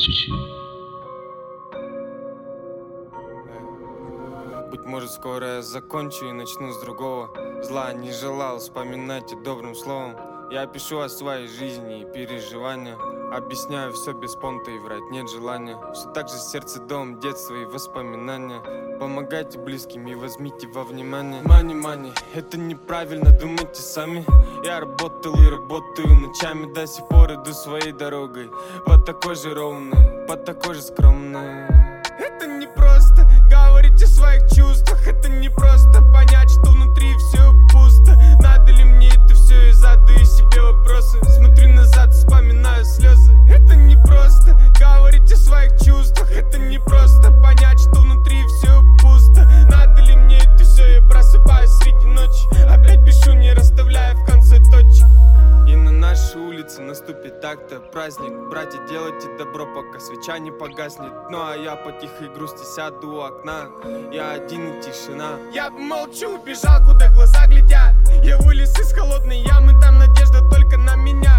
чуть-чуть. Быть может, скоро я закончу и начну с другого. Зла не желал, вспоминайте добрым словом. Я пишу о своей жизни и переживания. Объясняю все без понта и врать нет желания. Все так же сердце, дом, детство и воспоминания. Помогайте близким и возьмите во внимание. Мани, это неправильно, думайте сами. Я работал и работаю ночами, до сих пор иду своей дорогой. По такой же ровной, по такой же скромной. Это не просто говорить о своих чувствах. Это не просто понять, что внутри все пусто. Надо ли мне это все, и задаю себе вопросы. Смотрю назад, вспоминаю слезы. Это не просто говорить о своих чувствах. Это не просто понять, что внутри все пусто. Надо ли мне это все, я просыпаюсь среди ночи. Опять пишу, не расставляя в конце точек. И на нашей улице наступит так-то праздник. Братья, делайте добро, пока свеча не погаснет. Ну а я по тихой грусти сяду у окна. Я один и тишина. Я молчу, бежал, куда глаза глядят. Я вылез из холодной ямы, там надежда только на меня.